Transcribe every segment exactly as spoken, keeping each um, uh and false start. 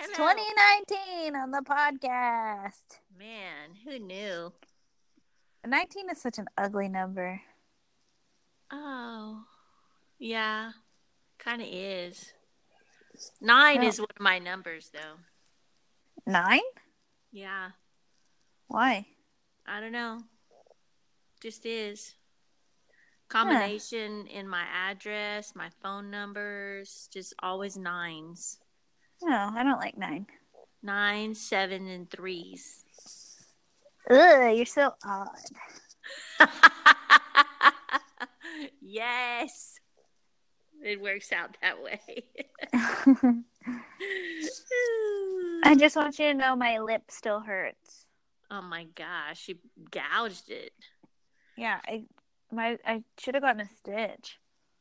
twenty nineteen on the podcast. Man, who knew? nineteen is such an ugly number. Oh, yeah, kind of is. Nine No. is one of my numbers, though. Nine? Yeah, Why? I don't know. Just is. Combination in my address, my phone numbers, just always nines. No, I don't like nine. Nine, seven, and threes. Ugh, you're so odd. Yes. It works out that way. I just want you to know my lip still hurts. Oh my gosh, you gouged it. Yeah, I my I should have gotten a stitch.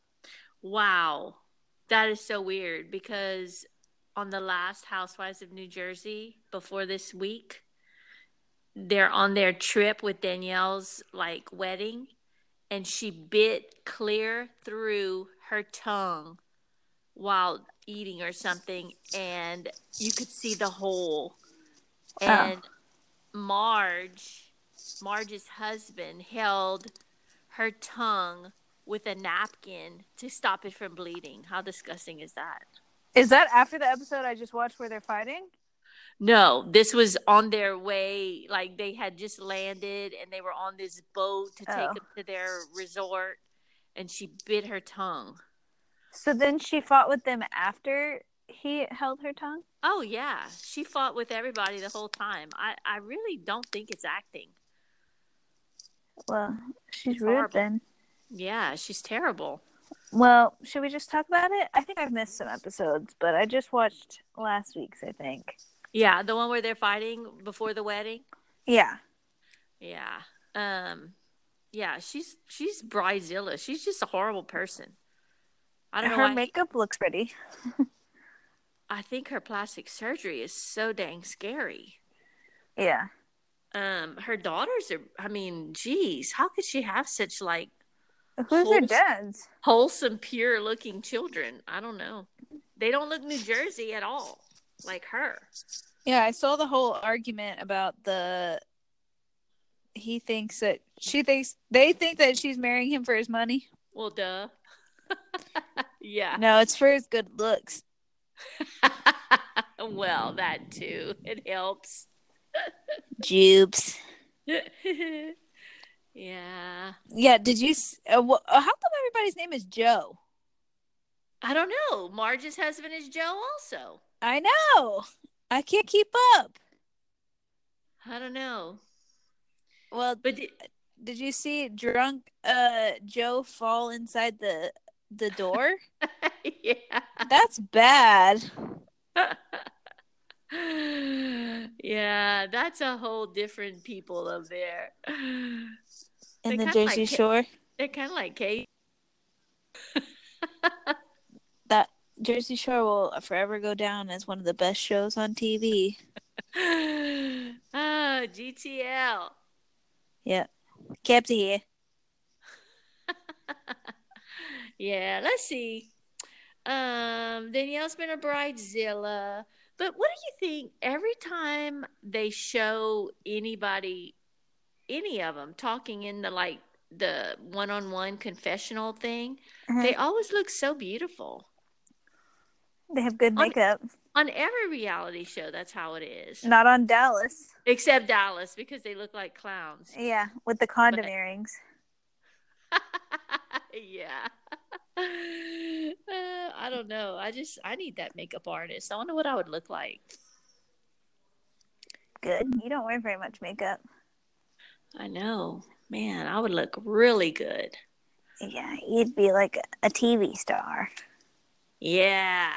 Wow. That is so weird because on the last Housewives of New Jersey before this week, they're on their trip with Danielle's like wedding, and she bit clear through her tongue while eating or something, and you could see the hole. And Oh. Marge, Marge's husband, held her tongue with a napkin to stop it from bleeding. How disgusting is that? Is that after the episode I just watched where they're fighting? No, this was on their way. Like they had just landed and they were on this boat to take Oh. them to their resort, and she bit her tongue. So then she fought with them after he held her tongue? Oh, yeah. She fought with everybody the whole time. I, I really don't think it's acting. Well, she's It's rude horrible. then. Yeah, she's terrible. Well, should we just talk about it? I think I've missed some episodes, but I just watched last week's, I think. Yeah, the one where they're fighting before the wedding. Yeah. Yeah. Um, yeah, she's she's Bridezilla. She's just a horrible person. I don't know Her why. makeup looks pretty. I think her plastic surgery is so dang scary. Yeah. Um, her daughters are, I mean, geez, how could she have such like Who's her wholesome, dads? wholesome, pure looking children? I don't know. They don't look New Jersey at all, like her. Yeah, I saw the whole argument about the. He thinks that she thinks they think that she's marrying him for his money. Well, duh. Yeah. No, it's for his good looks. Well, that too. It helps. Jupes. Yeah. Yeah, did you. Uh, wh- how come everybody's name is Joe? I don't know. Marge's husband is Joe also. I know. I can't keep up. I don't know. Well, But did, did you see drunk uh Joe fall inside the the door? yeah. That's bad. Yeah, that's a whole different people up there. In They're the kinda Jersey like, Shore. They're kind of like Kate. That Jersey Shore will forever go down as one of the best shows on T V. Oh, G T L. Yep. Kept here. Yeah, let's see. Um, Danielle's been a bridezilla. But what do you think? Every time they show anybody, any of them, talking in the like the one-on-one confessional thing, Uh-huh. they always look so beautiful. They have good On- makeup. On every reality show, that's how it is. Not on Dallas. Except Dallas, because they look like clowns. Yeah, with the condom But- earrings. Yeah. Uh, I don't know. I just, I need that makeup artist. I wonder what I would look like. Good. You don't wear very much makeup. I know. Man, I would look really good. Yeah, you'd be like a, a T V star. Yeah.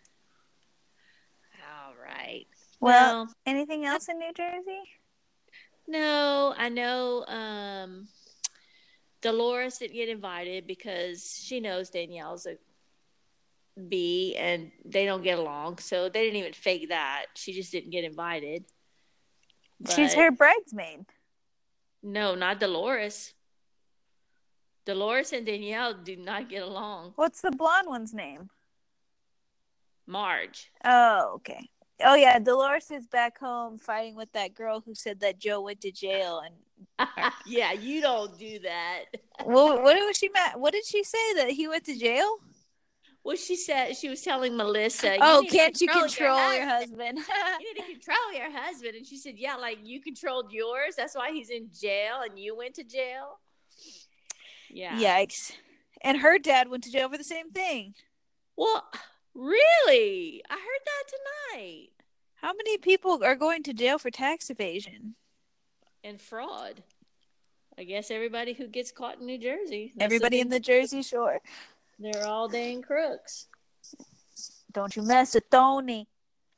All right. Well, Well, anything else in New Jersey? no, I know um, Dolores didn't get invited because she knows Danielle's a B and they don't get along. So they didn't even fake that. She just didn't get invited. She's But- her bridesmaid. No, not Dolores. Dolores and Danielle do not get along. What's the blonde one's name? Marge. Oh, okay. Oh yeah, Dolores is back home fighting with that girl who said that Joe went to jail. And Yeah, you don't do that. what, what was she mad? What did she say, that he went to jail? Well, she said she was telling Melissa, "You Oh, need to can't you control your control your husband. husband? You need to control your husband." And she said, "Yeah, like you controlled yours. That's why he's in jail, and you went to jail." Yeah. Yikes! And her dad went to jail for the same thing. Well, really? I heard that tonight. How many people are going to jail for tax evasion And fraud. I guess everybody who gets caught in New Jersey. Everybody in the Jersey Shore. They're all dang crooks. Don't you mess with Tony.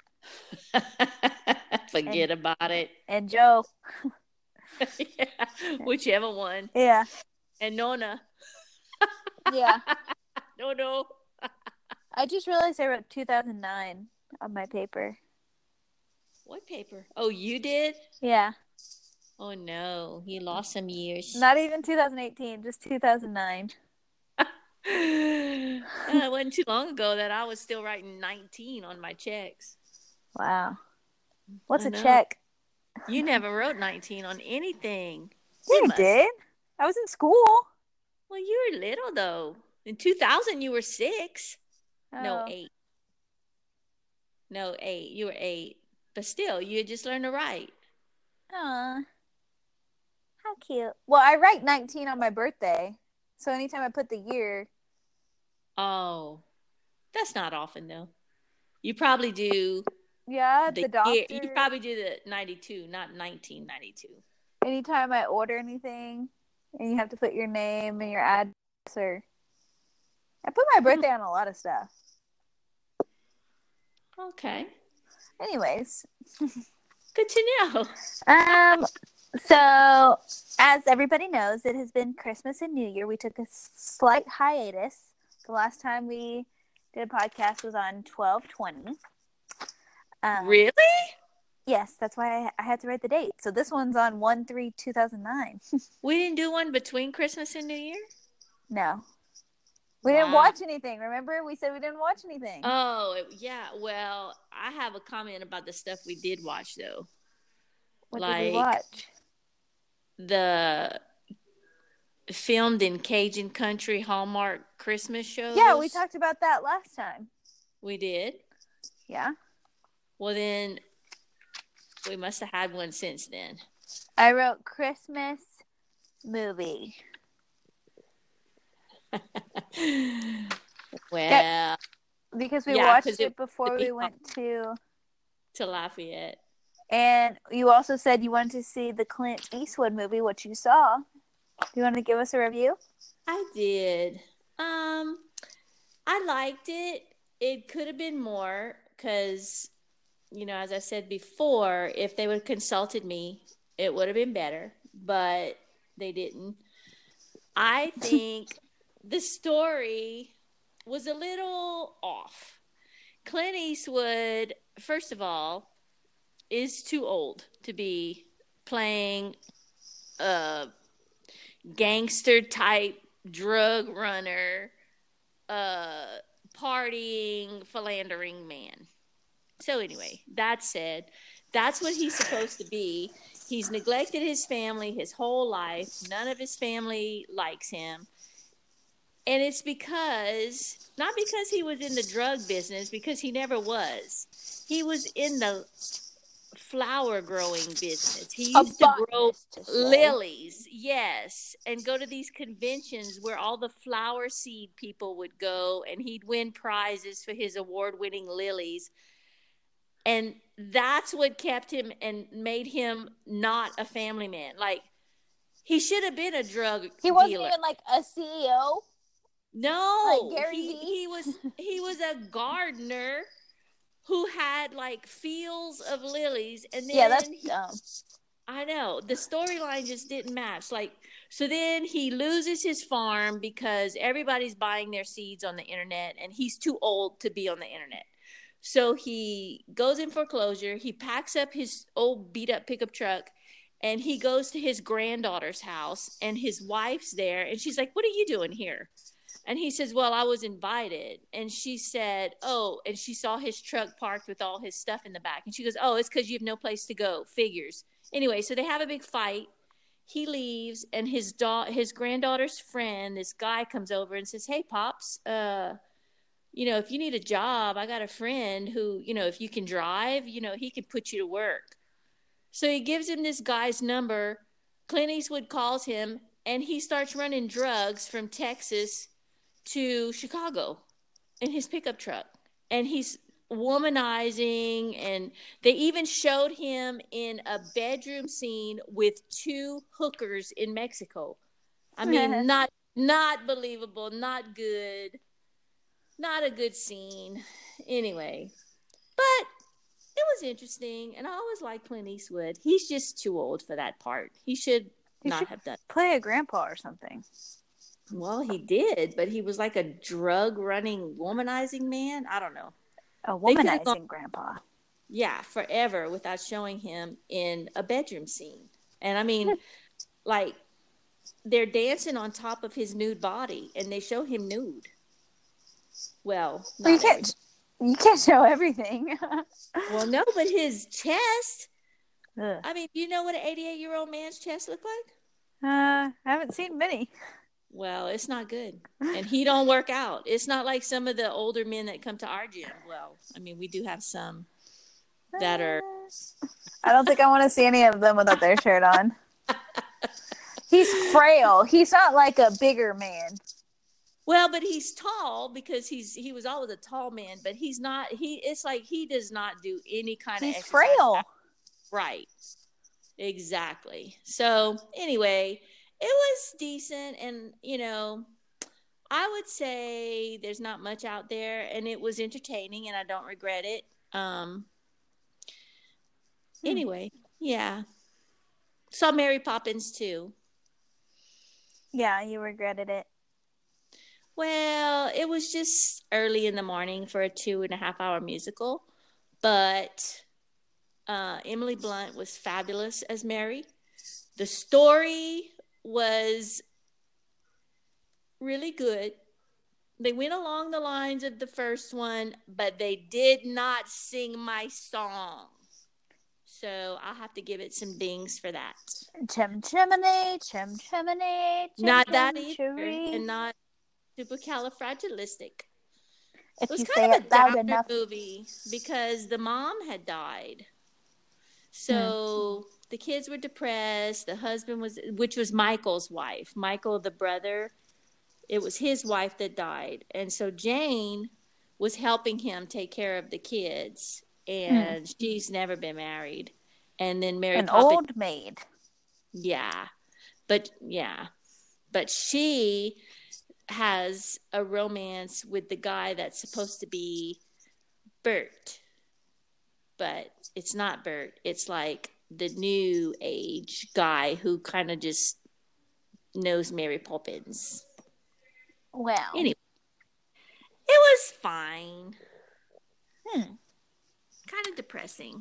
Forget and, about it. And Joe. Yeah, whichever one. Yeah. And Nona. Yeah. No, no. I just realized I wrote two thousand nine on my paper. What paper? Oh, you did? Yeah. Oh, no. You lost some years. Not even two thousand eighteen, just two thousand nine. uh, it wasn't too long ago that I was still writing nineteen on my checks. Wow. What's I a know. check? You never wrote nineteen on anything. Yeah, I did. I was in school. Well, you were little, though. In two thousand, you were six. Oh. No, eight. No, eight. You were eight. But still, you had just learned to write. Aw. How cute. Well, I write nineteen on my birthday. So anytime I put the year. Oh. That's not often, though. You probably do. Yeah, the, the doctor. Year. You probably do the ninety-two, not nineteen ninety-two. Anytime I order anything, and you have to put your name and your address, or I put my birthday on a lot of stuff. Okay. Anyways. Good to know. Um, so, as everybody knows, it has been Christmas and New Year. We took a slight hiatus. The last time we did a podcast was on twelve twenty. Um, really? Yes, that's why I, I had to write the date. So this one's on one three two thousand nine. We didn't do one between Christmas and New Year? No. We wow. didn't watch anything. Remember? We said we didn't watch anything. Oh, yeah. Well, I have a comment about the stuff we did watch, though. What like, did we watch? The filmed in Cajun country Hallmark Christmas shows. Yeah, we talked about that last time. We did? Yeah. Well, then we must have had one since then. I wrote Christmas movie. Well, yeah, because we yeah, watched it, it before we went to to Lafayette. And you also said you wanted to see the Clint Eastwood movie, which you saw. Do you want to give us a review? I did. Um, I liked it. It could have been more because, you know, as I said before, if they would have consulted me, it would have been better, but they didn't. I think the story was a little off. Clint Eastwood, first of all, is too old to be playing a gangster type drug runner, uh, partying, philandering man. So anyway, that said, that's what he's supposed to be. He's neglected his family his whole life. None of his family likes him. And it's because, not because he was in the drug business, because he never was. He was in the flower growing business. He used to grow to lilies, yes, and go to these conventions where all the flower seed people would go, and he'd win prizes for his award-winning lilies. And that's what kept him and made him not a family man. Like, he should have been a drug dealer. He wasn't even like a C E O. No, like Gary he, V? he was he was a gardener who had like fields of lilies, and then yeah, that's he, dumb. I know the storyline just didn't match. Like, so then he loses his farm because everybody's buying their seeds on the internet, and he's too old to be on the internet. So he goes in foreclosure. He packs up his old beat up pickup truck, and he goes to his granddaughter's house, and his wife's there, and she's like, "What are you doing here?" And he says, well, I was invited. And she said, oh, and she saw his truck parked with all his stuff in the back. And she goes, oh, it's because you have no place to go. Figures. Anyway, so they have a big fight. He leaves, and his da- his granddaughter's friend, this guy, comes over and says, hey, Pops, uh, you know, if you need a job, I got a friend who, you know, if you can drive, you know, he can put you to work. So he gives him this guy's number. Clint Eastwood calls him, and he starts running drugs from Texas to Chicago in his pickup truck. And he's womanizing, and they even showed him in a bedroom scene with two hookers in Mexico. I mean, not not believable, not good, not a good scene. Anyway, but it was interesting, and I always liked Clint Eastwood. He's just too old for that part. He should He not should have done. play a grandpa or something. Well, he did, but he was like a drug-running, womanizing man. I don't know. A They could have womanizing gone, grandpa. yeah, forever without showing him in a bedroom scene. And I mean, like, they're dancing on top of his nude body, and they show him nude. Well, Well, you not can't. everything. You can't show everything. Well, no, but his chest. Ugh. I mean, do you know what an eighty-eight-year-old man's chest looked like? Uh, I haven't seen many. Well, it's not good. And he don't work out. It's not like some of the older men that come to our gym. Well, I mean, we do have some that are. I don't think I want to see any of them without their shirt on. He's frail. He's not like a bigger man. Well, but he's tall because he's he was always a tall man, but he's not he it's like he does not do any kind He's of exercise. frail. Right. Exactly. So, anyway, it was decent, and you know, I would say there's not much out there, and it was entertaining, and I don't regret it. Um Hmm. Anyway, yeah. Saw Mary Poppins too. Yeah, you regretted it. Well, it was just early in the morning for a two and a half hour musical, but uh, Emily Blunt was fabulous as Mary. The story was really good. They went along the lines of the first one, but they did not sing my song. So I'll have to give it some dings for that. Chim chimney, chim chimney, chim Not chim that either, cheree. and not supercalifragilistic. If It was you kind say of a it loud downer enough. movie because the mom had died. So hmm. the kids were depressed. The husband was, which was Michael's wife. Michael, the brother, it was his wife that died. And so Jane was helping him take care of the kids. And hmm. she's never been married. And then Mary An Poppins. old maid. Yeah. But, yeah. But she has a romance with the guy that's supposed to be Bert, but it's not Bert. It's like the new age guy who kind of just knows Mary Poppins. Well, anyway, it was fine. Hmm. Kind of depressing.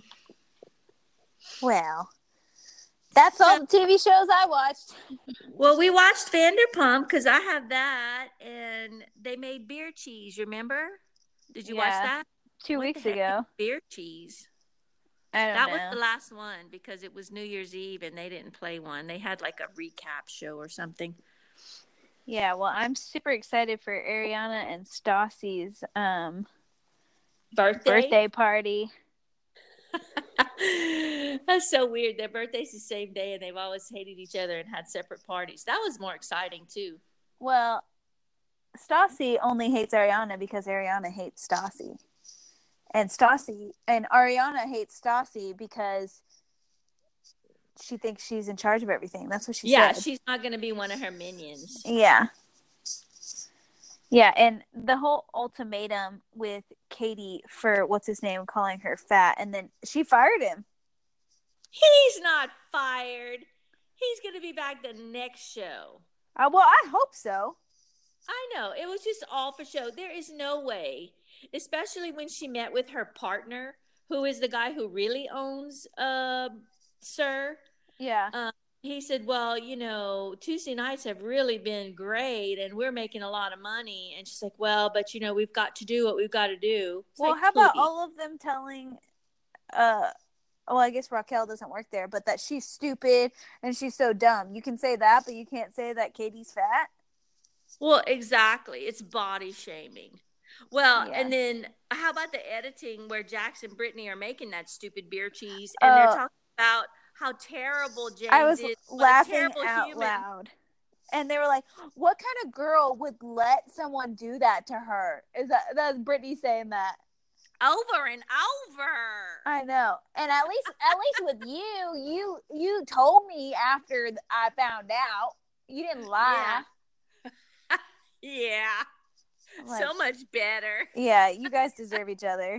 Well, that's all the T V shows I watched. Well, we watched Vanderpump because I have that, and they made beer cheese. Remember? Did you Yeah, watch that? Two what weeks the heck ago. is beer cheese. I don't that know. was the last one because it was New Year's Eve and they didn't play one. They had like a recap show or something. Yeah, well, I'm super excited for Ariana and Stassi's um, birthday birthday party. That's so weird. Their birthday's the same day and they've always hated each other and had separate parties. That was more exciting too. Well, Stassi only hates Ariana because Ariana hates Stassi. And Stassi and Ariana hates Stassi because she thinks she's in charge of everything. That's what she yeah, said. Yeah, she's not going to be one of her minions. Yeah. Yeah, and the whole ultimatum with Katie for, what's his name, calling her fat, and then she fired him. He's not fired. He's going to be back the next show. Uh, well, I hope so. I know. It was just all for show. There is no way, especially when she met with her partner, who is the guy who really owns uh, Sir. Yeah. Um, he said, well, you know, Tuesday nights have really been great and we're making a lot of money. And she's like, well, but, you know, we've got to do what we've got to do. It's well, like, how about please. all of them telling, uh, well, I guess Raquel doesn't work there, but that she's stupid and she's so dumb. You can say that, but you can't say that Katie's fat. Well, exactly. It's body shaming. Well, Yeah. and then how about the editing where Jax and Brittany are making that stupid beer cheese and they're Uh, talking about how terrible James I was is, what a laughing terrible out human. loud. And they were like, what kind of girl would let someone do that to her? Is that that's Brittany saying that? Over and over. I know. And at least at least with you, you you told me after I found out. You didn't lie. Yeah. Yeah. Like, so much better. Yeah, you guys deserve each other.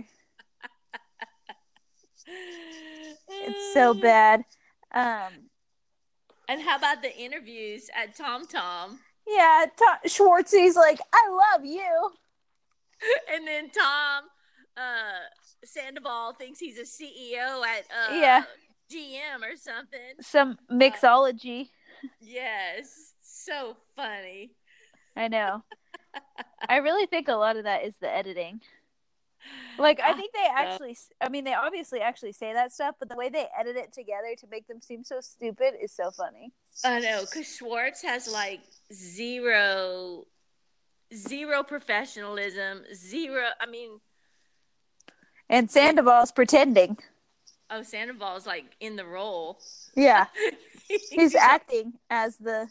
It's so bad. Um, and how about the interviews at Tom Tom? Yeah, Tom, Schwartzy's like, I love you. And then Tom uh, Sandoval thinks he's a C E O at uh, yeah. G M or something. Some mixology. Uh, yes, so funny. I know. I really think a lot of that is the editing. Like, I think they actually, I mean, they obviously actually say that stuff, but the way they edit it together to make them seem so stupid is so funny. I know, because Schwartz has like zero, zero professionalism, zero, I mean. And Sandoval's pretending. Oh, Sandoval's like in the role. Yeah. He's acting as the.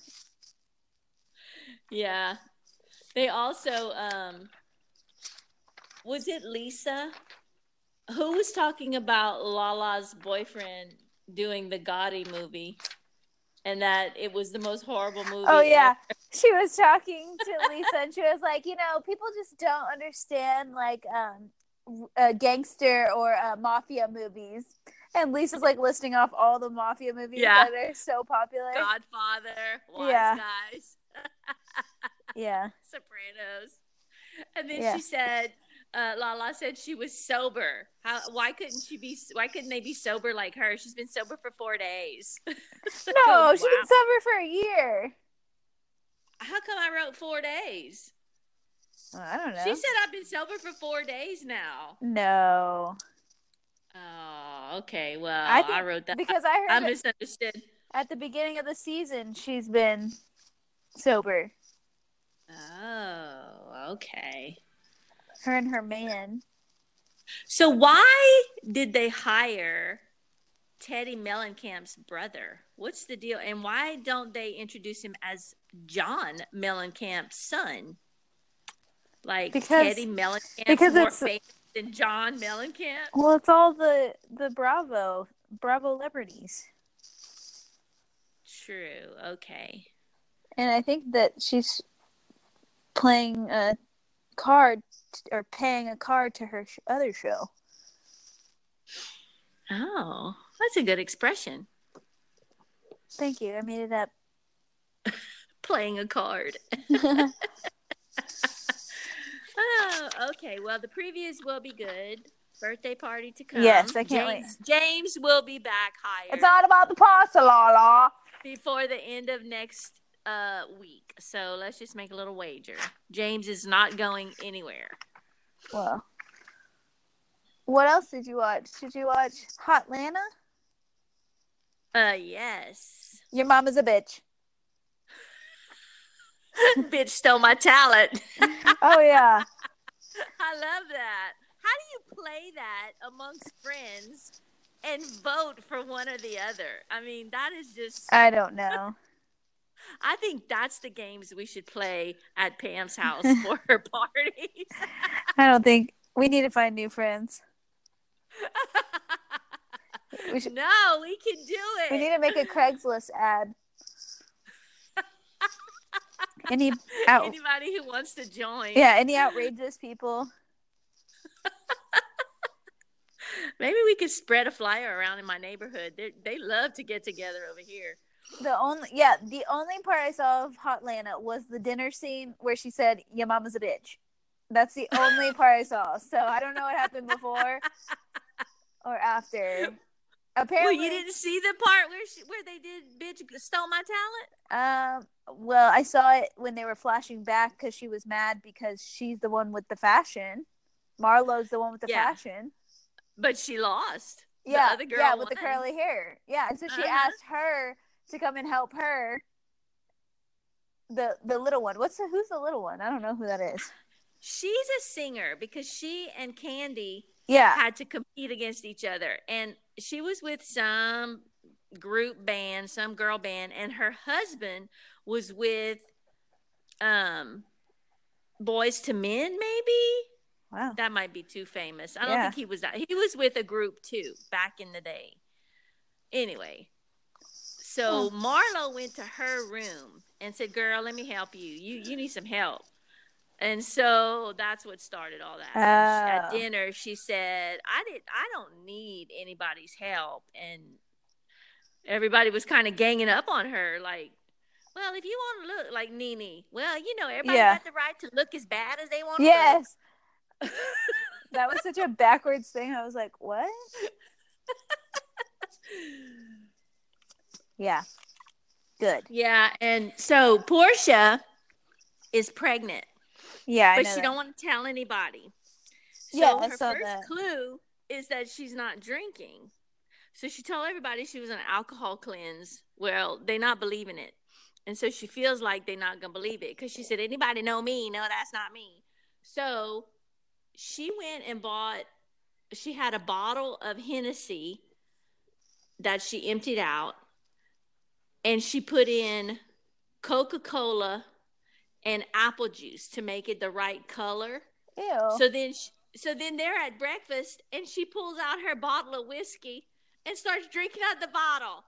Yeah. They also, um, was it Lisa who was talking about Lala's boyfriend doing the Gotti movie and that it was the most horrible movie? Oh, yeah. Ever. She was talking to Lisa and she was like, you know, people just don't understand like um, uh, gangster or uh, mafia movies. And Lisa's like listing off all the mafia movies yeah. that are so popular. Godfather, Wise yeah. Guys. yeah. Sopranos. And then yeah. she said, uh, Lala said she was sober. How? Why couldn't she be? Why couldn't they be sober like her? She's been sober for four days. so, no, wow. She's been sober for a year. How come I wrote four days? Well, I don't know. She said I've been sober for four days now. No. Oh, okay. Well, I, think, I wrote that because I heard I misunderstood. At the beginning of the season, she's been sober. Oh, okay. Her and her man. So why did they hire Teddy Mellencamp's brother? What's the deal? And why don't they introduce him as John Mellencamp's son? Like because, Teddy Mellencamp's because more it's, famous than John Mellencamp? Well, it's all the, the Bravo, Bravo celebrities. True. Okay. And I think that she's playing a card or paying a card to her sh- other show. Oh, that's a good expression. Thank you. I made it up. Playing a card. Oh, okay. Well, the previews will be good. Birthday party to come. Yes, I can't James, wait. James will be back higher. It's all about the pasta, Lala. Before the end of next uh, week. So let's just make a little wager. James is not going anywhere. Well, what else did you watch? Did you watch Hotlanta? Uh, yes. Your mama's a bitch. Bitch stole my talent. Oh, yeah. I love that. How do you play that amongst friends and vote for one or the other? I mean, that is just... I don't know. I think that's the games we should play at Pam's house for her parties. I don't think... We need to find new friends. We should... No, we can do it. We need to make a Craigslist ad. Any out... Anybody who wants to join. Yeah, any outrageous people. Maybe we could spread a flyer around in my neighborhood. They they love to get together over here. The only yeah, the only part I saw of Hotlanta was the dinner scene where she said, "Your mama's a bitch." That's the only part I saw. So I don't know what happened before or after. apparently, well, you didn't see the part where she, where they did bitch stole my talent? Um, well, I saw it when they were flashing back because she was mad because she's the one with the fashion. Marlo's the one with the Yeah. fashion. But she lost. Yeah, The other girl yeah, with won. the curly hair. Yeah, and so she Uh-huh. asked her to come and help her. The the little one. What's the who's the little one? I don't know who that is. She's a singer because she and Candy Yeah. had to compete against each other. And she was with some group band, some girl band, and her husband was with um Boys to Men, maybe. Wow. That might be too famous. I don't Yeah. think he was that. He was with a group too back in the day. Anyway, so Marlo went to her room and said, "Girl, let me help you. You you need some help." And so that's what started all that. And she, at Oh. dinner, she said, "I did. I don't need anybody's help." And everybody was kind of ganging up on her, like, "Well, if you want to look like Nene, well, you know, everybody Yeah. got the right to look as bad as they want to Yes. look." That was such a backwards thing. I was like, what? Yeah. Good. Yeah, and so Portia is pregnant. Yeah, I but know she that. don't want to tell anybody. So Yeah, I her saw first that. clue is that she's not drinking. So she told everybody she was on alcohol cleanse. Well, they not believing it. And so she feels like they're not going to believe it because she said, "Anybody know me? No, that's not me." So she went and bought, she had a bottle of Hennessy that she emptied out, and she put in Coca-Cola and apple juice to make it the right color. Ew. So then, she, so then they're at breakfast, and she pulls out her bottle of whiskey and starts drinking out the bottle,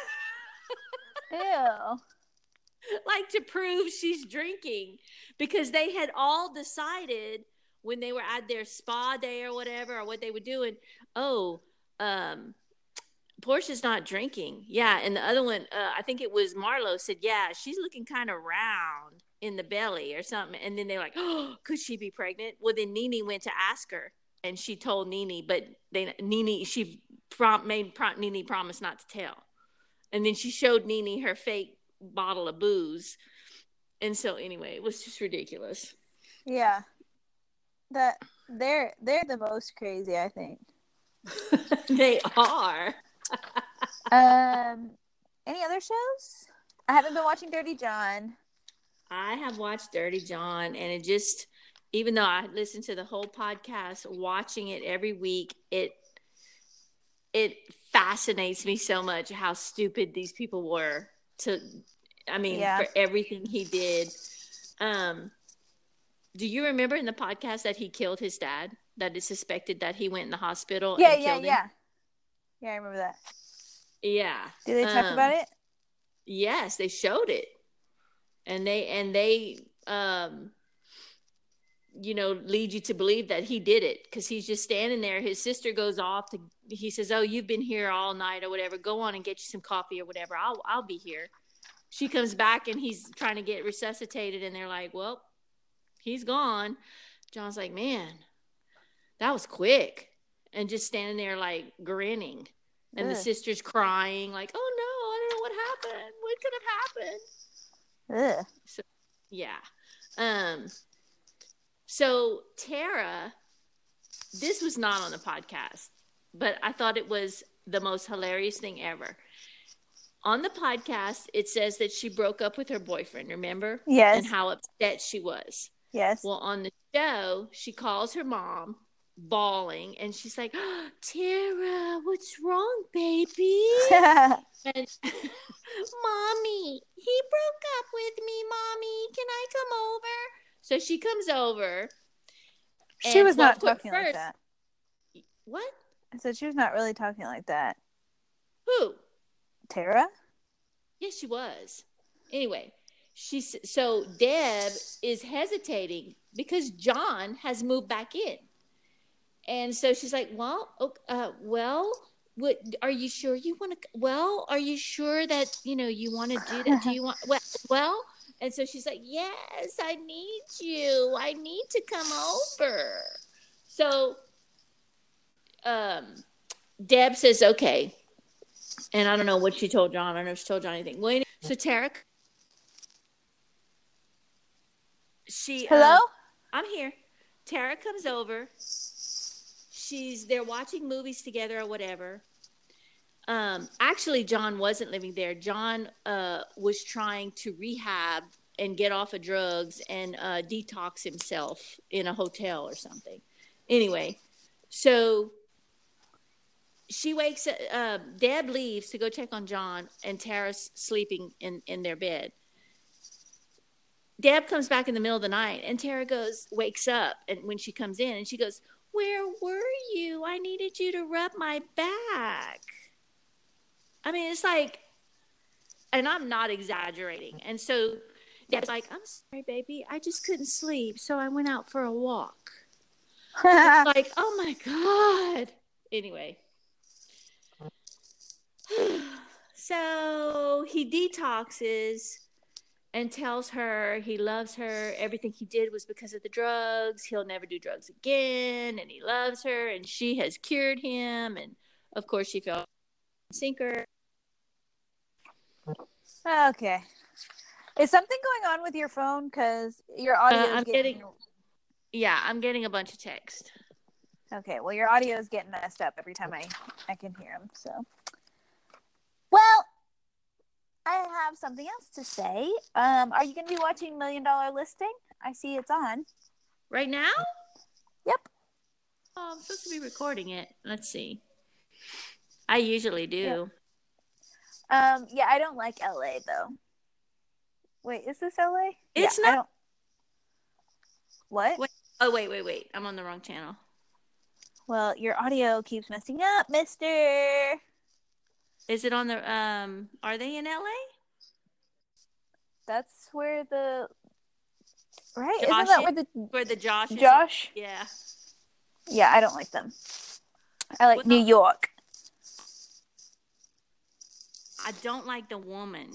Ew. like to prove she's drinking, because they had all decided when they were at their spa day or whatever, or what they were doing. Oh, um, Portia's not drinking. Yeah, and the other one, uh, I think it was Marlo, said, "Yeah, she's looking kind of round in the belly or something." And then they're like, "Oh, could she be pregnant?" Well, then Nene went to ask her, and she told Nene, but they Nene she prom, made prom, Nene promise not to tell. And then she showed Nene her fake bottle of booze, and so anyway, it was just ridiculous. Yeah, that they're they're the most crazy, I think. They are. Um, any other shows? I haven't been watching Dirty John. I have watched Dirty John, and it just, even though I listened to the whole podcast, watching it every week, it it fascinates me so much how stupid these people were to, I mean, Yeah. for everything he did. Um, do you remember in the podcast that he killed his dad? That it's suspected that he went in the hospital Yeah, and yeah, killed him? yeah. Yeah, I remember that. Yeah. Did they talk um, about it? Yes, they showed it. And they, and they, um, you know, lead you to believe that he did it, because he's just standing there. His sister goes off to, he says, "Oh, you've been here all night or whatever. Go on and get you some coffee or whatever. I'll, I'll be here." She comes back and he's trying to get resuscitated, and they're like, "Well, he's gone." John's like, "Man, that was quick." And just standing there like grinning. And Ugh. the sister's crying like, "Oh no, I don't know what happened. What could have happened?" Ugh. So, yeah. Um, so Tara, this was not on the podcast, but I thought it was the most hilarious thing ever. On the podcast, it says that she broke up with her boyfriend, remember? Yes. And how upset she was. Yes. Well, on the show, she calls her mom, bawling, and she's like, "Oh, Tara, what's wrong, baby?" And "Mommy, he broke up with me, Mommy. Can I come over?" So she comes over. She and, was well, not talking first, like that. What? I said she was not really talking like that. Who? Tara? Yes, she was. Anyway, she's so Deb is hesitating because John has moved back in, and so she's like, "Well, okay, uh, well, what? Are you sure you want to? Well, are you sure that you know you want to do that? Do you want? Well, well." And so she's like, "Yes, I need you. I need to come over." So, um, Deb says, "Okay." And I don't know what she told John. I don't know if she told John anything. Well, anyway, so Tara, she, Hello? um, I'm here. Tara comes over. She's, they're watching movies together or whatever. Um, actually, John wasn't living there. John uh, was trying to rehab and get off of drugs and uh, detox himself in a hotel or something. Anyway, so she wakes up. Uh, Deb leaves to go check on John, and Tara's sleeping in, in their bed. Deb comes back in the middle of the night, and Tara goes, wakes up, and when she comes in, and she goes, "Where were you? I needed you to rub my back." I mean, it's like, and I'm not exaggerating. And so Deb's like, "I'm sorry, baby. I just couldn't sleep, so I went out for a walk." Like, oh my God. Anyway. So he detoxes and tells her he loves her. Everything he did was because of the drugs. He'll never do drugs again. And he loves her. And she has cured him. And of course, she fell sinker. Okay. Is something going on with your phone? Because your audio Uh, is I'm getting... getting, yeah, I'm getting a bunch of text. Okay, well, your audio is getting messed up every time I, I can hear them, so. Well, I have something else to say. Um, are you going to be watching Million Dollar Listing? I see it's on. Right now? Yep. Oh, I'm supposed to be recording it. Let's see. I usually do. Yep. Um, yeah, I don't like L A, though. Wait, is this L A? It's yeah, not. I don't... What? Wait. Oh, wait, wait, wait. I'm on the wrong channel. Well, your audio keeps messing up, mister. Is it on the, um, are they in L A? That's where the, right? Josh Isn't that is, where the, where the Josh is? Josh? Yeah. Yeah, I don't like them. I like Well, New York. I don't like the woman.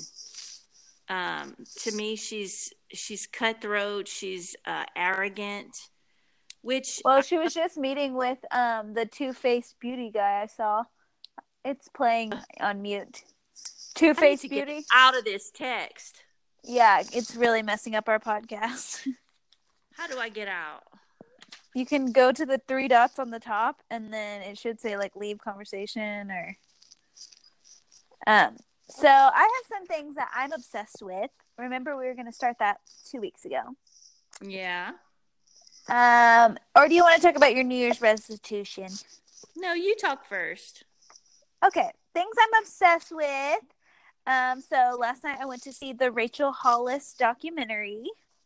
Um, to me, she's, she's cutthroat. She's, uh, arrogant, which. Well, she was just meeting with, um, the Two-Faced Beauty guy I saw. It's playing on mute. Two-Faced Beauty. Get out of this text. Yeah, it's really messing up our podcast. How do I get out? You can go to the three dots on the top, and then it should say like leave conversation or. Um. So I have some things that I'm obsessed with. Remember, we were going to start that two weeks ago. Yeah. Um. Or do you want to talk about your New Year's resolution? No, you talk first. Okay, things I'm obsessed with. Um, so last night I went to see the Rachel Hollis documentary,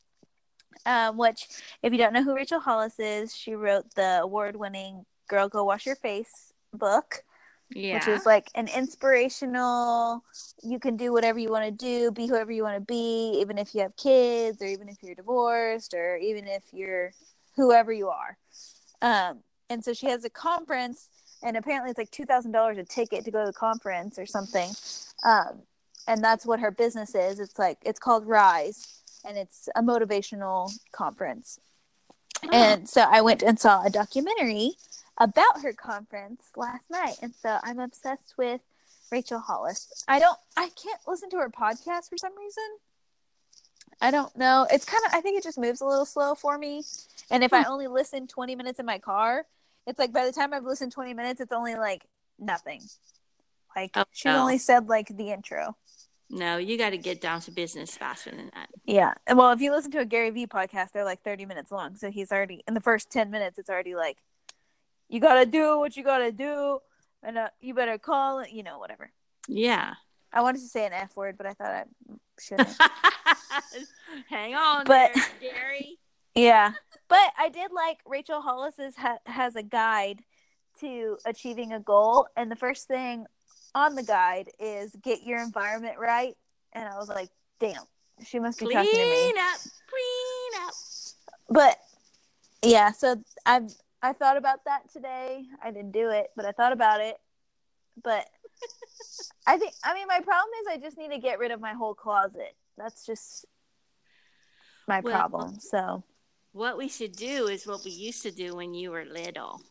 um, which, if you don't know who Rachel Hollis is, she wrote the award-winning Girl, Go Wash Your Face book, Yeah. which is like an inspirational, you can do whatever you want to do, be whoever you want to be, even if you have kids, or even if you're divorced, or even if you're whoever you are. Um, and so she has a conference, and apparently it's like two thousand dollars a ticket to go to the conference or something. Um, and that's what her business is. It's like, it's called Rise, and it's a motivational conference. Oh. And so I went and saw a documentary about her conference last night. And so I'm obsessed with Rachel Hollis. I don't, I can't listen to her podcast for some reason. I don't know. It's kind of, I think it just moves a little slow for me. And if I only listen twenty minutes in my car, it's like by the time I've listened twenty minutes, it's only like nothing. Like oh, she's no. only said like the intro. No, you got to get down to business faster than that. Yeah. Well, if you listen to a Gary Vee podcast, they're like thirty minutes long. So he's already, in the first ten minutes, it's already like, you got to do what you got to do. And uh, you better call it, you know, whatever. Yeah. I wanted to say an F word, but I thought I shouldn't. Hang on but, there, Gary. Yeah. But I did like Rachel Hollis's ha- has a guide to achieving a goal. And the first thing on the guide is get your environment right. And I was like, damn, she must be clean talking to me. Clean up, clean up. But yeah, so I've, I thought about that today. I didn't do it, but I thought about it. But I think, I mean, my problem is I just need to get rid of my whole closet. That's just my well, problem. So what we should do is what we used to do when you were little.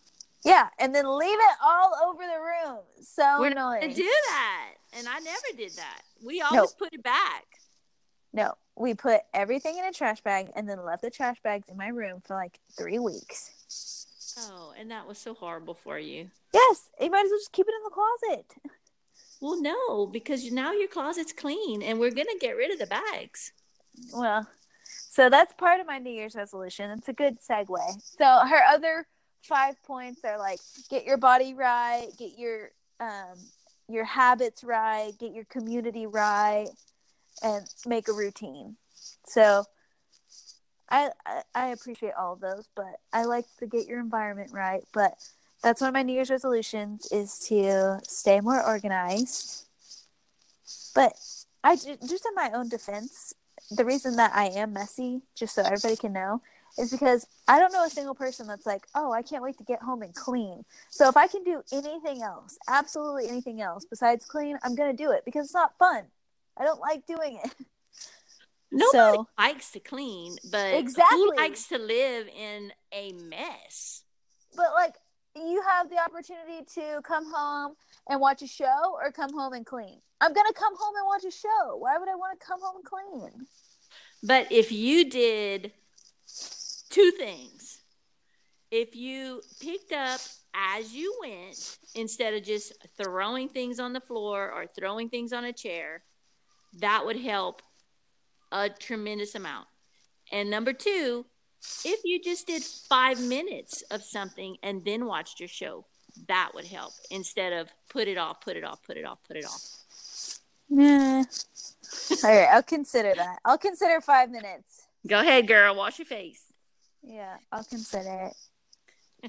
Yeah, and then leave it all over the room. So We're not annoying. going to do that. And I never did that. We always No. put it back. No, we put everything in a trash bag and then left the trash bags in my room for like three weeks. Oh, and that was so horrible for you. Yes, you might as well just keep it in the closet. Well, no, because now your closet's clean and we're going to get rid of the bags. Well, so that's part of my New Year's resolution. It's a good segue. So her other five points are like, get your body right, get your um your habits right, get your community right, and make a routine. So I, I I appreciate all of those, but I like to get your environment right. But that's one of my New Year's resolutions, is to stay more organized. But I just in my own defense, the reason that I am messy, just so everybody can know, is because I don't know a single person that's like, oh, I can't wait to get home and clean. So if I can do anything else, absolutely anything else besides clean, I'm going to do it because it's not fun. I don't like doing it. Nobody so, likes to clean, but exactly. who likes to live in a mess? But like, you have the opportunity to come home and watch a show or come home and clean. I'm going to come home and watch a show. Why would I want to come home and clean? But if you did two things, if you picked up as you went instead of just throwing things on the floor or throwing things on a chair, that would help a tremendous amount. And number two, if you just did five minutes of something and then watched your show, that would help instead of put it off, put it off, put it off, put it off. Nah. All right, I'll consider that. I'll consider five minutes. Go ahead, girl. Wash your face. Yeah, I'll consider it.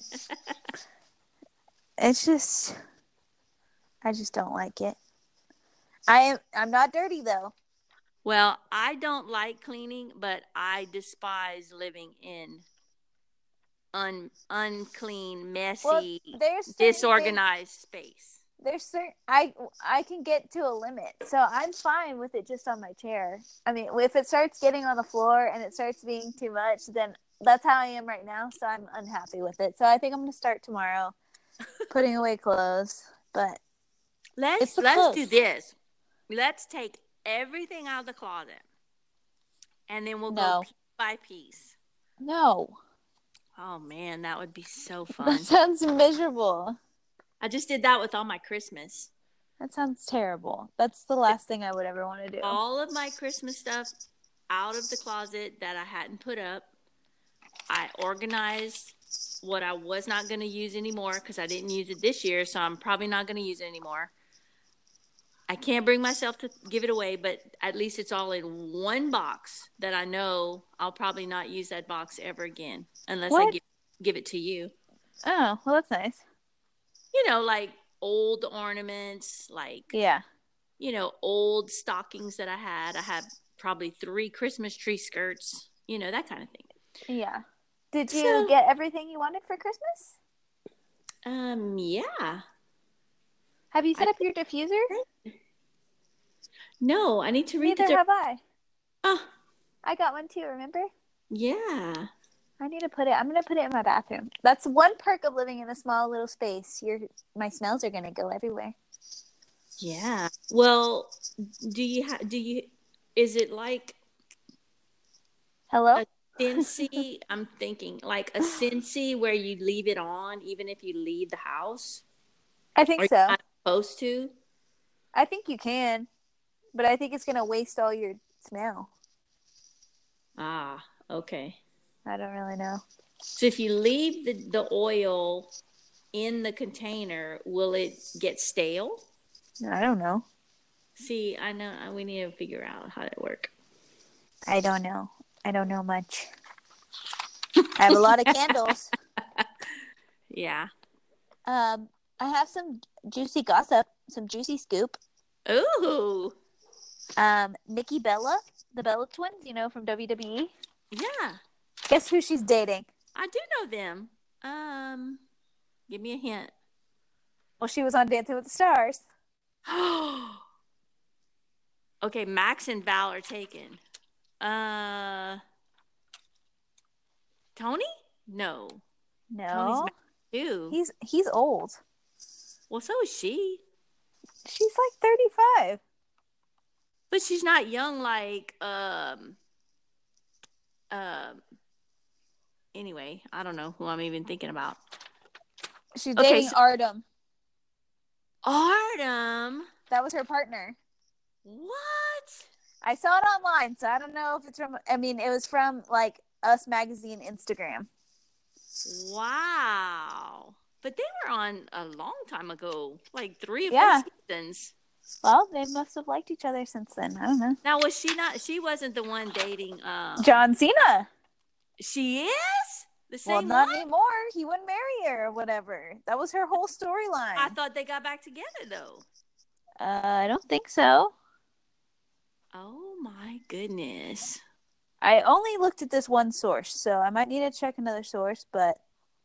It's just, I just don't like it. I am. I'm not dirty though. Well, I don't like cleaning, but I despise living in un unclean, messy, well, there's disorganized things, space. There's certain I I can get to a limit, so I'm fine with it just on my chair. I mean, if it starts getting on the floor and it starts being too much, then that's how I am right now. So I'm unhappy with it. So I think I'm gonna start tomorrow, putting away clothes. But let's let's clothes. do this. Let's take everything out of the closet, and then we'll no. go piece by piece. No. Oh man, that would be so fun. That sounds miserable. I just did that with all my Christmas. That sounds terrible. That's the last thing I would ever want to do. All of my Christmas stuff out of the closet that I hadn't put up. I organized what I was not going to use anymore because I didn't use it this year, so I'm probably not going to use it anymore. I can't bring myself to give it away, but at least it's all in one box that I know I'll probably not use that box ever again unless what? I give, give it to you. Oh, well, that's nice. You know, like old ornaments, like, yeah, you know, old stockings that I had. I had probably three Christmas tree skirts, you know, that kind of thing. Yeah. Did you so, get everything you wanted for Christmas? Um, yeah. Have you set I, up your diffuser? No, I need to read Neither the. Neither have I. Oh. I got one too, remember? Yeah. I need to put it, I'm going to put it in my bathroom. That's one perk of living in a small little space. Your My smells are going to go everywhere. Yeah. Well, do you, ha- do you, is it like. Hello? A Scentsy, I'm thinking like a Scentsy where you leave it on even if you leave the house? I think Are so. You not supposed to? I think you can, but I think it's going to waste all your smell. Ah, okay. I don't really know. So if you leave the, the oil in the container, will it get stale? I don't know. See, I know we need to figure out how that works. I don't know. I don't know much. I have a lot of candles. Yeah. Um, I have some juicy gossip, some juicy scoop. Ooh. Um, Nikki Bella, the Bella twins, you know, from W W E. Yeah. Guess who she's dating? I do know them. Um, give me a hint. Well, she was on Dancing with the Stars. Okay, Max and Val are taken. Uh, Tony? No. No. Tony's Who? He's he's old. Well, so is she. She's like thirty-five. But she's not young like um um anyway, I don't know who I'm even thinking about. She's Okay, dating so Artem. Artem. That was her partner. What? I saw it online, so I don't know if it's from. I mean, it was from like Us Magazine Instagram. Wow. But they were on a long time ago, like three or Yeah. four seasons. Well, they must have liked each other since then. I don't know. Now, was she not? She wasn't the one dating um John Cena. She is the Well, same not one. anymore. He wouldn't marry her or whatever. That was her whole storyline. I thought they got back together though. Uh, I don't think so. Oh my goodness. I only looked at this one source, so I might need to check another source, but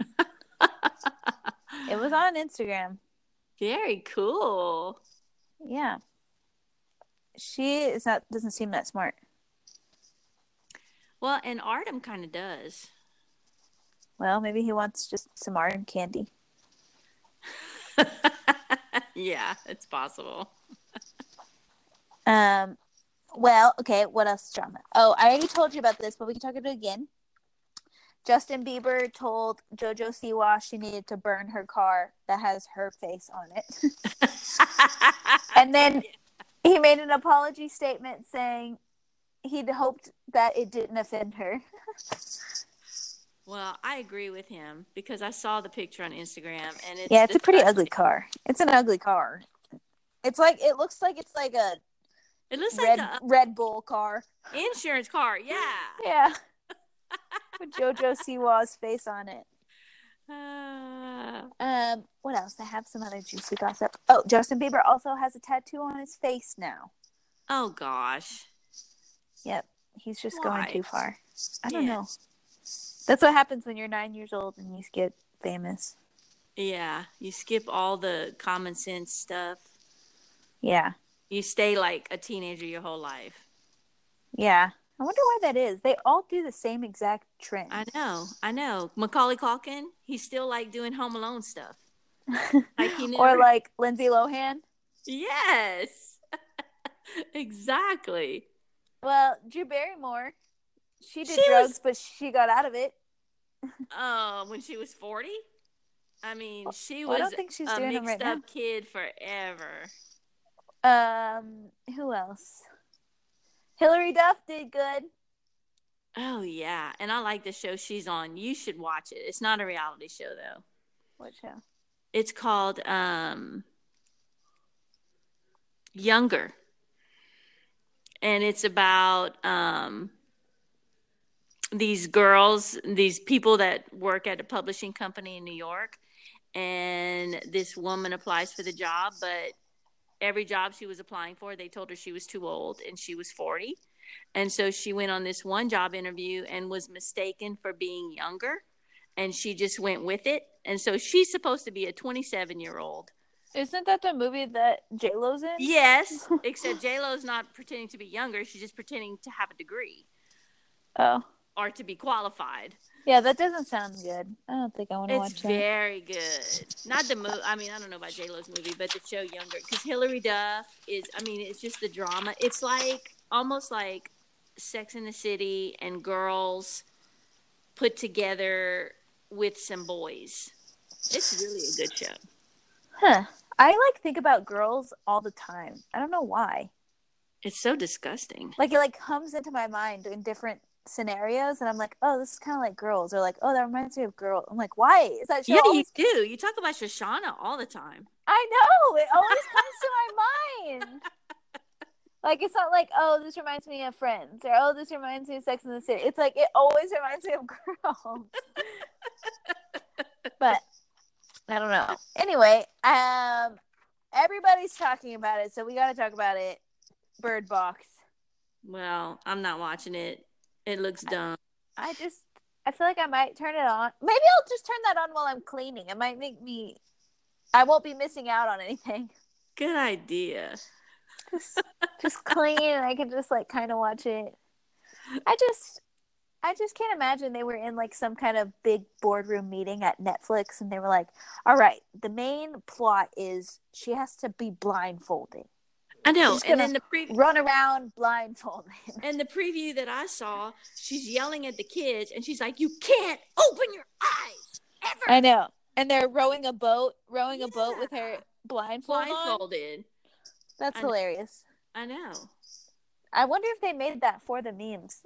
it was on Instagram. Very cool. Yeah. She is not doesn't seem that smart. Well, and Artem kind of does. Well, maybe he wants just some Artem candy. Yeah, it's possible. Um, well, okay, what else drama? Oh, I already told you about this, but we can talk about it again. Justin Bieber told JoJo Siwa she needed to burn her car that has her face on it. And then he made an apology statement saying he'd hoped that it didn't offend her. Well, I agree with him because I saw the picture on Instagram and it's yeah, it's a pretty disgusting. ugly car. It's an ugly car. It's like it looks like it's like a It looks Red like a Red Bull car. insurance car. Yeah. Yeah. With JoJo Siwa's face on it. Uh, Um, what else? I have some other juicy gossip. Oh, Justin Bieber also has a tattoo on his face now. oh gosh. Yep. He's just Why? going too far. I don't Yeah. know. That's what happens when you're nine years old and you get famous. Yeah, you skip all the common sense stuff. Yeah. You stay like a teenager your whole life. Yeah. I wonder why that is. They all do the same exact trend. I know, I know. Macaulay Culkin, he's still like doing Home Alone stuff. Like he never... Or like Lindsay Lohan. Yes, exactly. Well, Drew Barrymore, she did She drugs, was... but she got out of it. Oh, uh, when she was forty? I mean, she well, was I don't think she's a doing them mixed right up kid forever. Um, who else? Hillary Duff did good. Oh, yeah. And I like the show she's on. You should watch it. It's not a reality show, though. What show? It's called um, Younger. And it's about um, these girls, these people that work at a publishing company in New York. And this woman applies for the job, but every job she was applying for, they told her she was too old and she was forty. And so she went on this one job interview and was mistaken for being younger. And she just went with it. And so she's supposed to be a twenty-seven-year-old. Isn't that the movie that J-Lo's in? Yes, except J-Lo's not pretending to be younger. She's just pretending to have a degree. Oh. Or to be qualified. Yeah, that doesn't sound good. I don't think I want to watch It's that. very good. Not the movie. I mean, I don't know about J-Lo's movie, but the show Younger. Because Hillary Duff is, I mean, it's just the drama. It's like, almost like Sex in the City and Girls put together with some boys. It's really a good show. Huh. I, like, think about Girls all the time. I don't know why. It's so disgusting. Like, it, like, comes into my mind in different scenarios, and I'm like, oh, this is kind of like Girls. Or like, oh, that reminds me of Girls. I'm like, why? Is that show Yeah, always... you do. You talk about Shoshana all the time. I know. It always comes to my mind. Like, it's not like, oh, this reminds me of Friends, or oh, this reminds me of Sex in the City. It's like, it always reminds me of Girls. But I don't know. Anyway, um, everybody's talking about it, so we got to talk about it. Bird Box. Well, I'm not watching it. It looks dumb. I, I just, I feel like I might turn it on. Maybe I'll just turn that on while I'm cleaning. It might make me, I won't be missing out on anything. Good idea. Just, just clean, and I can just like kind of watch it. I just, I just can't imagine they were in like some kind of big boardroom meeting at Netflix and they were like, all right, the main plot is she has to be blindfolded. I know. She's And gonna then the pre- run around blindfolded. and the preview that I saw, she's yelling at the kids and she's like, you can't open your eyes ever. I know. And they're rowing a boat, rowing Yeah. a boat with her blindfold blindfolded. on. That's I hilarious. I know. I wonder if they made that for the memes.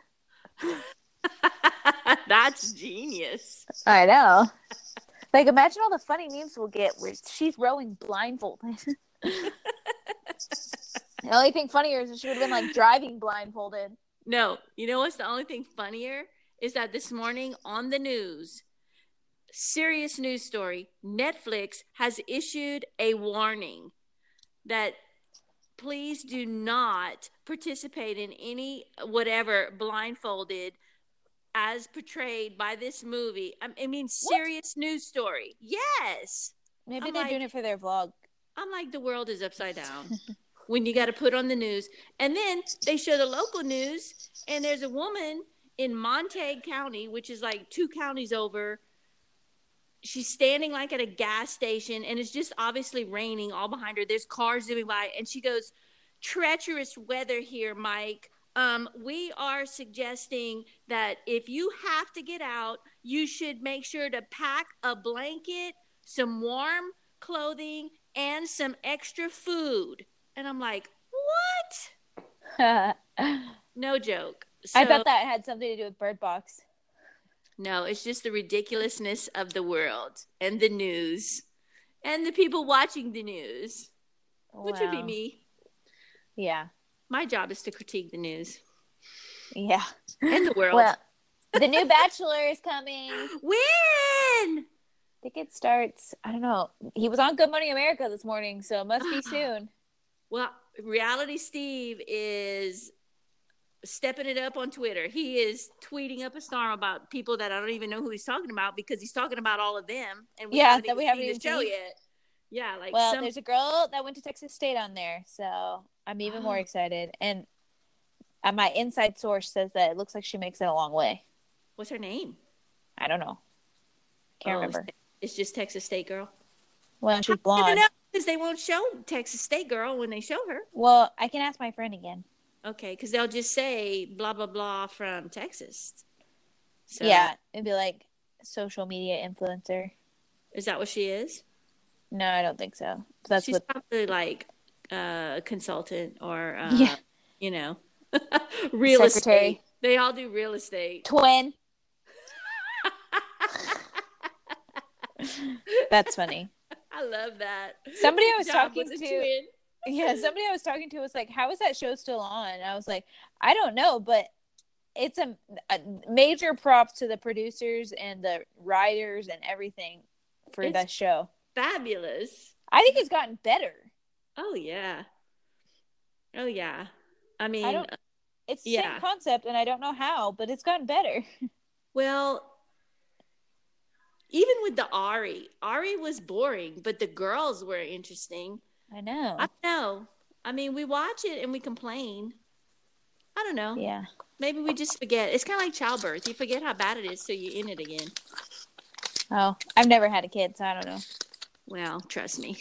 That's genius. I know. Like, imagine all the funny memes we'll get where she's rowing blindfolded. The only thing funnier is that she would have been like driving blindfolded. No, you know what's the only thing funnier is that this morning on the news, serious news story, Netflix has issued a warning that please do not participate in any whatever blindfolded as portrayed by this movie. I mean, serious what? News story. Yes. Maybe I'm they're like, doing it for their vlog. I'm like, the world is upside down when you got to put on the news. And then they show the local news, and there's a woman in Montague County, which is like two counties over. She's standing like at a gas station, and it's just obviously raining all behind her. There's cars zooming by, and she goes, treacherous weather here, Mike. Um, we are suggesting that if you have to get out, you should make sure to pack a blanket, some warm clothing, and some extra food. And I'm like, what? No joke. So, I thought that had something to do with Bird Box. No, it's just the ridiculousness of the world and the news and the people watching the news, wow. Which would be me. Yeah. My job is to critique the news. Yeah. And the world. Well, the new Bachelor is coming. When? I think it starts, I don't know. He was on Good Morning America this morning, so it must be soon. Well, Reality Steve is stepping it up on Twitter. He is tweeting up a storm about people that I don't even know who he's talking about because he's talking about all of them. And we yeah, haven't that even we haven't seen even the show seen. yet. Yeah, like well, some... there's a girl that went to Texas State on there, so I'm even more excited. And uh, my inside source says that it looks like she makes it a long way. What's her name? I don't know. Can't oh, remember. It's just Texas State girl. Well, she's blonde. Because they won't show Texas State girl when they show her. Well, I can ask my friend again. Okay, because they'll just say blah blah blah from Texas. So, yeah, it'd be like social media influencer. Is that what she is? No, I don't think so. That's She's what... probably like a uh, consultant or uh, yeah, you know, real secretary. Estate. They all do real estate. Twin. That's funny. I love that. Somebody I was talking to. Twin. Yeah, somebody I was talking to was like, "How is that show still on?" And I was like, "I don't know, but it's a, a major props to the producers and the writers and everything for it's that show. Fabulous. I think it's gotten better. Oh yeah. Oh yeah. I mean, I don't, it's the yeah. same concept, and I don't know how, but it's gotten better. Well, even with the Ari, Ari was boring, but the girls were interesting. I know. I know. I mean, we watch it and we complain. I don't know. Yeah. Maybe we just forget. It's kind of like childbirth. You forget how bad it is, so you in it again. Oh, I've never had a kid, so I don't know. Well, trust me.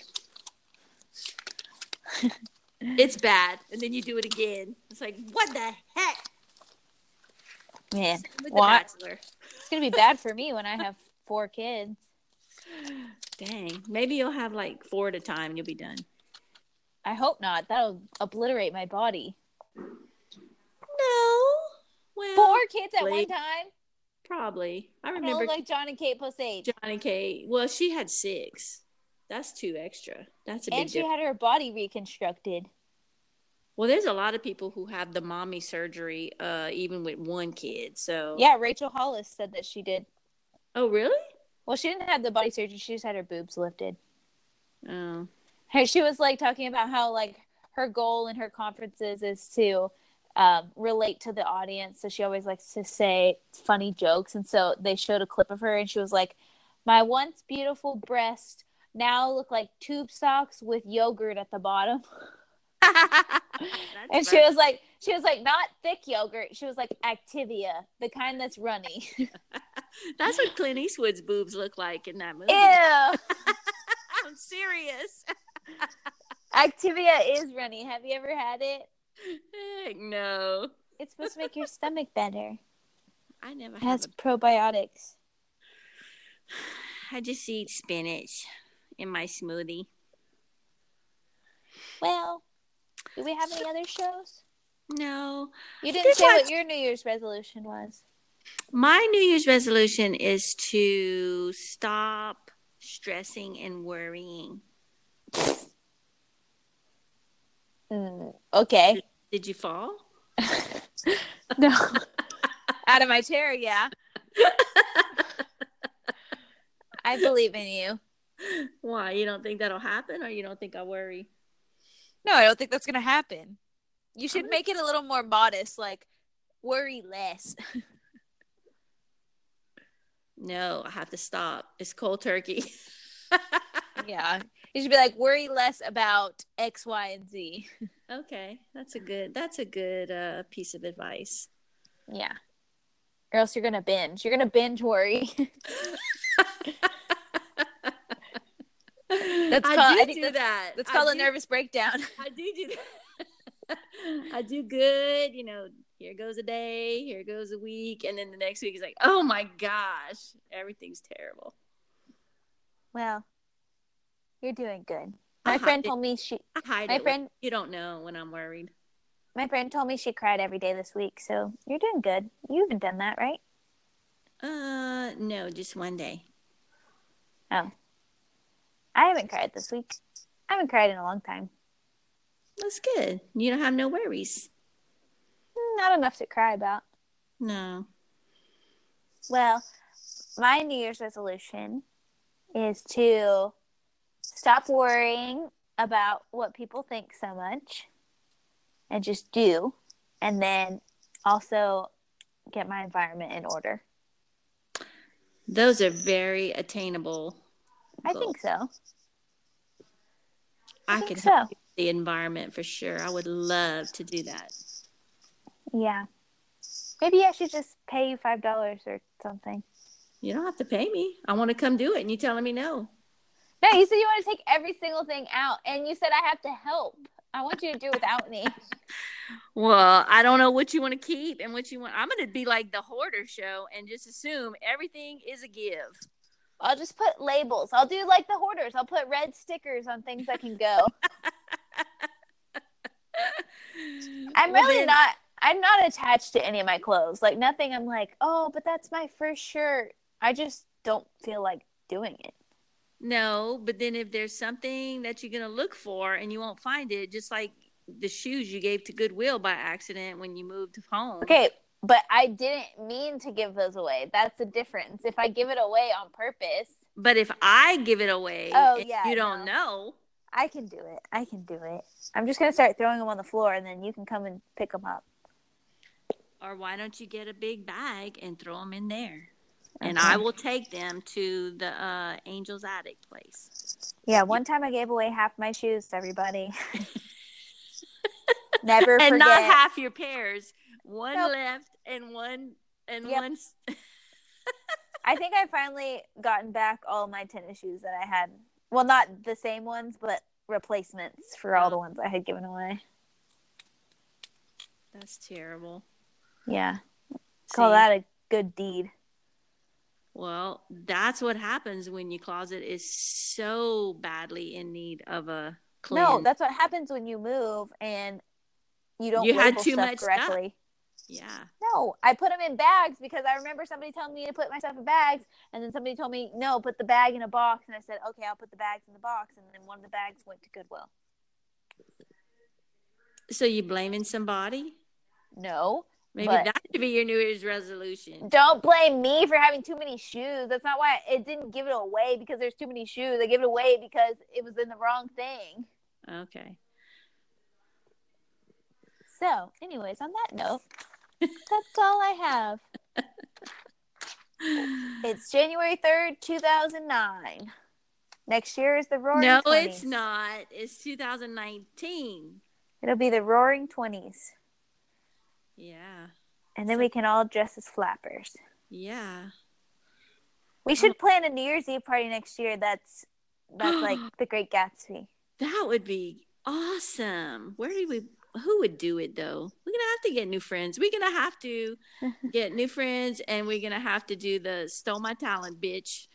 It's bad. And then you do it again. It's like, what the heck? Man. With well, The Bachelor. It's going to be bad for me when I have four kids. Dang. Maybe you'll have like four at a time and you'll be done. I hope not. That'll obliterate my body. No. Well, four kids at probably. one time? Probably. I remember. I look like John and Kate plus eight. John and Kate. Well, she had six. That's two extra. That's a big And she difference. had her body reconstructed. Well, there's a lot of people who have the mommy surgery, uh, even with one kid. So yeah, Rachel Hollis said that she did. Oh, really? Well, she didn't have the body surgery. She just had her boobs lifted. Oh. Her, she was like talking about how like her goal in her conferences is to um, relate to the audience. So she always likes to say funny jokes. And so they showed a clip of her, and she was like, "My once beautiful breast now look like tube socks with yogurt at the bottom." And she was like, she was like, not thick yogurt. She was like Activia, the kind that's runny. That's what Clint Eastwood's boobs look like in that movie. Ew. I'm serious. Activia is runny. Have you ever had it? Heck no. It's supposed to make your stomach better. I never It have has a... probiotics. I just eat spinach in my smoothie. Well, do we have any other shows? No. You didn't say what your New Year's resolution was. My New Year's resolution is to stop stressing and worrying. Mm, okay. Did, did you fall? No. Out of my chair, yeah. I believe in you. Why? You don't think that'll happen, or you don't think I'll worry? No, I don't think that's going to happen. You should make it a little more modest, like worry less. No, I have to stop. It's cold turkey. Yeah. You should be like, worry less about X, Y, and Z. Okay. That's a good, that's a good uh, piece of advice. Yeah. Or else you're going to binge. You're going to binge worry. That's I called, do I think do that's, that. That's called I a do, nervous breakdown. I do do that. I do good. You know, here goes a day, here goes a week. And then the next week is like, oh my gosh, everything's terrible. Well, you're doing good. My I friend hide told me she, I hide my it. friend, You don't know when I'm worried. my friend told me she cried every day this week. So you're doing good. You haven't done that, right? Uh, no, just one day. Oh. I haven't cried this week. I haven't cried in a long time. That's good. You don't have no worries. Not enough to cry about. No. Well, my New Year's resolution is to stop worrying about what people think so much and just do. And then also get my environment in order. Those are very attainable I goals. think so. I, I think could so. help the environment for sure. I would love to do that. Yeah. Maybe I should just pay you five dollars or something. You don't have to pay me. I want to come do it, and you telling me no. No, you said you want to take every single thing out, and you said I have to help. I want you to do it without me. Well, I don't know what you want to keep and what you want. I'm going to be like the hoarder show and just assume everything is a give. I'll just put labels. I'll do like the hoarders. I'll put red stickers on things that can go. I'm Well, really then- not, I'm not attached to any of my clothes. Like nothing I'm like, oh, but that's my first shirt. I just don't feel like doing it. No, but then if there's something that you're going to look for and you won't find it, just like the shoes you gave to Goodwill by accident when you moved home. Okay, but I didn't mean to give those away. That's the difference. If I give it away on purpose. But if I give it away oh, and yeah, you don't no. know. I can do it. I can do it. I'm just going to start throwing them on the floor and then you can come and pick them up. Or why don't you get a big bag and throw them in there? Okay. And Okay. I will take them to the uh, Angel's Attic place. Yeah, one time I gave away half my shoes to everybody. Never forget. And not half your pairs. One Nope. left and one and Yep. one. I think I finally gotten back all my tennis shoes that I had. Well, not the same ones, but replacements for all the ones I had given away. That's terrible. Yeah. See? Call that a good deed. Well, that's what happens when your closet is so badly in need of a cleanse. No, that's what happens when you move and you don't You had label too stuff much correctly. stuff. Yeah. No, I put them in bags because I remember somebody telling me to put my stuff in bags, and then somebody told me, no, put the bag in a box, and I said, okay, I'll put the bags in the box, and then one of the bags went to Goodwill. So you blaming somebody? No. Maybe but that should be your New Year's resolution. Don't blame me for having too many shoes. That's not why it didn't give it away because there's too many shoes. I gave it away because it was in the wrong thing. Okay. So, anyways, on that note, that's all I have. It's January third, two thousand nine. Next year is the Roaring No, twenties. it's not. It's two thousand nineteen. It'll be the Roaring Twenties. Yeah. And then So, we can all dress as flappers. yeah. We should plan a New Year's Eve party next year that's that's like the Great Gatsby. That would be awesome. Where do we who would do it though? We're gonna have to get new friends. We're gonna have to get new friends and we're gonna have to do the stole my talent, bitch.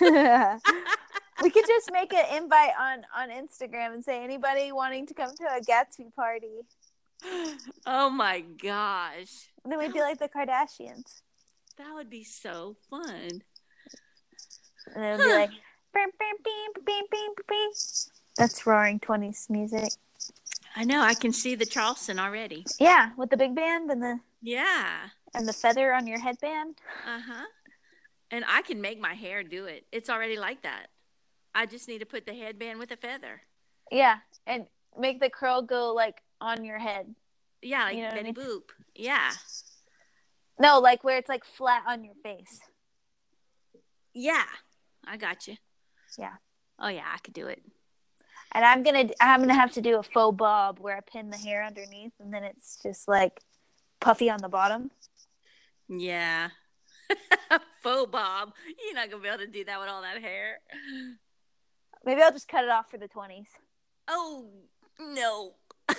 We could just make an invite on, on Instagram and say anybody wanting to come to a Gatsby party. Oh my gosh. And then we'd be like the Kardashians. That would be so fun. And it would be like, bing, bing, bing, bing, bing, bing. That's Roaring Twenties music. I know. I can see the Charleston already. Yeah, with the big band and the Yeah. and the feather on your headband. Uh huh. And I can make my hair do it. It's already like that. I just need to put the headband with a feather. Yeah, and make the curl go like on your head. Yeah, like You know what I Betty mean? Boop. Yeah. No, like where it's like flat on your face. Yeah. I got you. Yeah. Oh yeah, I could do it. And I'm gonna I'm gonna have to do a faux bob where I pin the hair underneath and then it's just like puffy on the bottom. Yeah. Faux bob. You're not going to be able to do that with all that hair. Maybe I'll just cut it off for the twenties. Oh, no.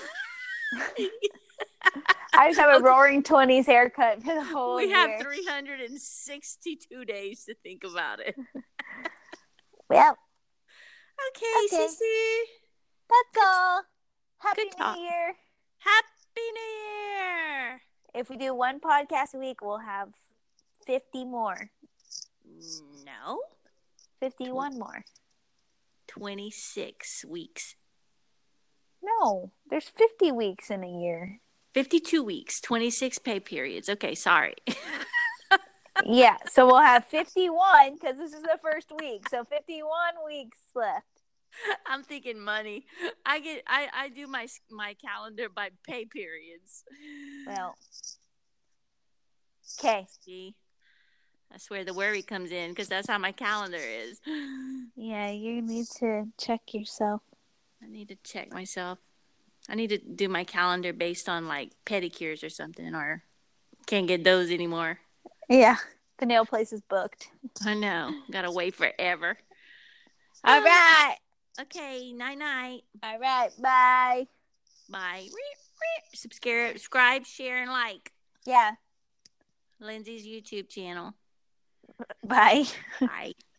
I just have a Roaring Twenties haircut for the whole we year. have three hundred sixty-two days to think about it. Well. Okay, Okay. Sissy. That's all. Happy Good talk. New Year. Happy New Year. If we do one podcast a week, we'll have fifty more. No. fifty-one more. twenty-six weeks. No, there's fifty weeks in a year. fifty-two weeks, twenty-six pay periods. Okay, sorry. Yeah, so we'll have fifty-one because this is the first week. So fifty-one weeks left. I'm thinking money. I get I, I do my my calendar by pay periods. Well, okay. See, that's where the worry comes in because that's how my calendar is. Yeah, you need to check yourself. I need to check myself. I need to do my calendar based on like pedicures or something, or can't get those anymore. Yeah, the nail place is booked. I know. Gotta wait forever. All right. Okay, night night. All right, bye. Bye. Subscribe, subscribe, share, and like. Yeah. Lindsay's YouTube channel. Bye. Bye.